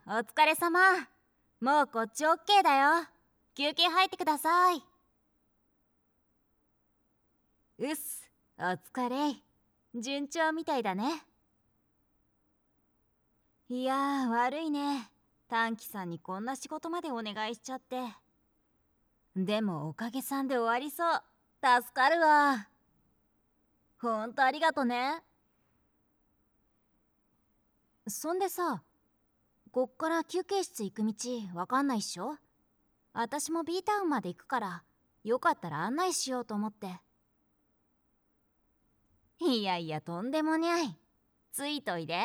お疲れ様。もうこっち OK だよ。休憩入ってください。うっす、お疲れ。順調みたいだね。いやー、悪いね。短期さんにこんな仕事までお願いしちゃって。でもおかげさんで終わりそう。助かるわ。ほんとありがとね。そんでさ、こっから休憩室行く道わかんないっしょ？私も B タウンまで行くから、よかったら案内しようと思って。いやいや、とんでもにゃい。ついといで。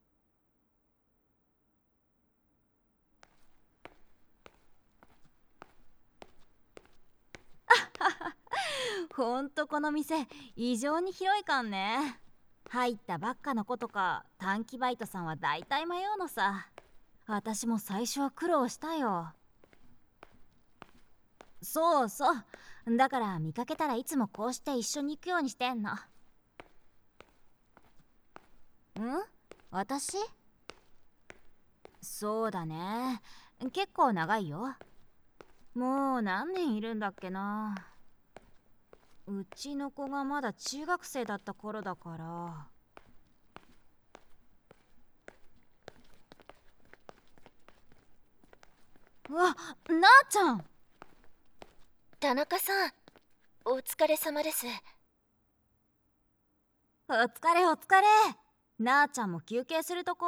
ほんとこの店異常に広いかんね。入ったばっかの子とか短期バイトさんは大体迷うのさ。私も最初は苦労したよ。そうそう、だから見かけたらいつもこうして一緒に行くようにしてんの。私？そうだね、結構長いよ。もう何年いるんだっけな。うちの子がまだ中学生だった頃だから。うわ、なあちゃん。 田中さん、お疲れ様です。 お疲れお疲れ。なあちゃんも休憩するとこ？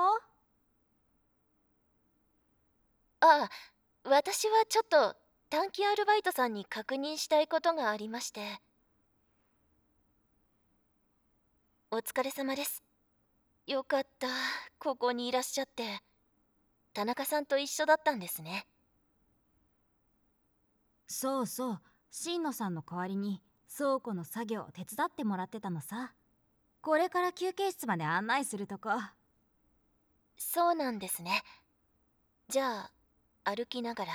ああ、私はちょっと短期アルバイトさんに確認したいことがありまして。お疲れ様です。よかった、ここにいらっしゃって。田中さんと一緒だったんですね。 そうそう、新野さんの代わりに倉庫の作業を手伝ってもらってたのさ。これから休憩室まで案内するとこ。 そうなんですね。じゃあ、歩きながら。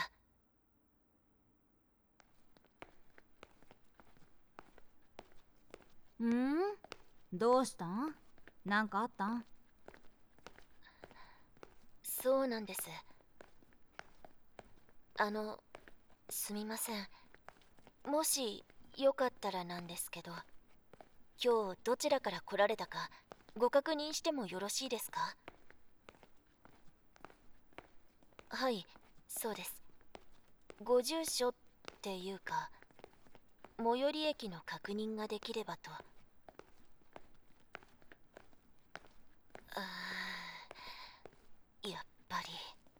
どうしたん？なんかあったん？ そうなんです。あの、すみません。もしよかったらなんですけど、今日どちらから来られたかご確認してもよろしいですか？はい、そうです。ご住所っていうか、最寄り駅の確認ができればと。やっぱり。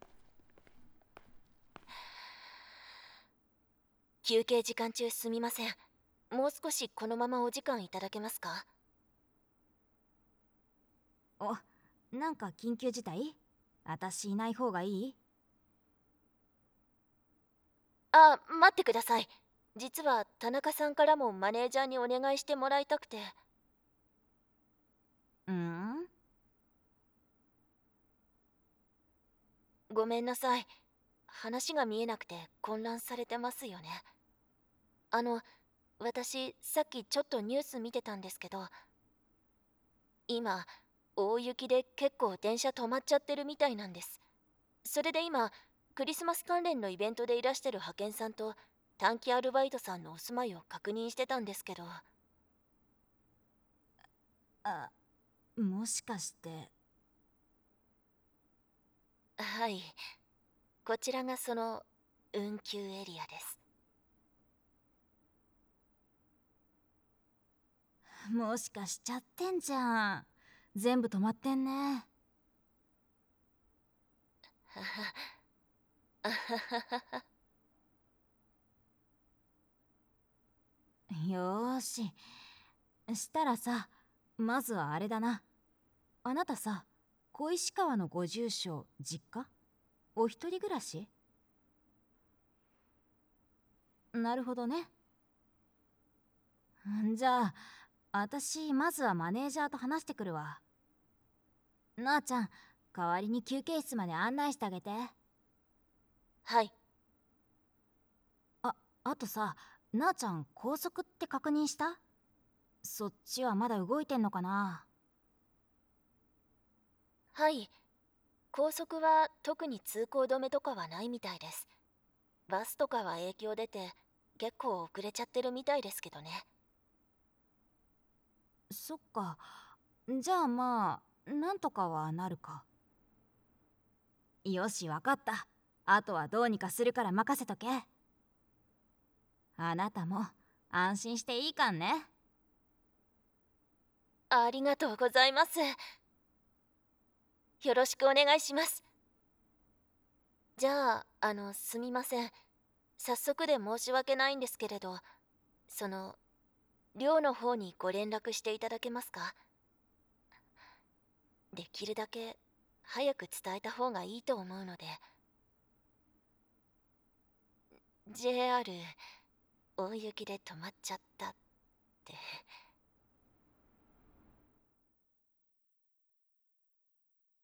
休憩時間中すみません。もう少しこのままお時間いただけますか？ お、なんか緊急事態？私いない方がいい？ あ、待ってください。実は田中さんからもマネージャーにお願いしてもらいたくて。 うん。 ごめんなさい。話が見えなくて混乱されてますよね。私、さっきちょっとニュース見てたんですけど、今、大雪で結構電車止まっちゃってるみたいなんです。それで今、クリスマス関連のイベントでいらしてる派遣さんと短期アルバイトさんのお住まいを確認してたんですけど。 あ、もしかして。 はい、こちらがその運休エリアです。 もしかしちゃってんじゃん。全部止まってんね。 はは、あはははは。 よーし。したらさ、まずはあれだな。あなたさ、小石川のご住所、実家？お一人暮らし？なるほどね。じゃあ、私、まずはマネージャーと話してくるわ。なあちゃん、代わりに休憩室まで案内してあげて。 はい。 あとさ、なあちゃん、高速って確認した？そっちはまだ動いてんのかな？ はい。 高速は特に通行止めとかはないみたいです。バスとかは影響出て結構遅れちゃってるみたいですけどね。 そっか。じゃあまあなんとかはなるか。よし、わかった。あとはどうにかするから任せとけ。あなたも安心していいかんね。 ありがとうございます。よろしくお願いします。じゃあ、すみません。早速で申し訳ないんですけれど、その、寮の方にご連絡していただけますか？できるだけ早く伝えた方がいいと思うので。JR 大雪で止まっちゃったって。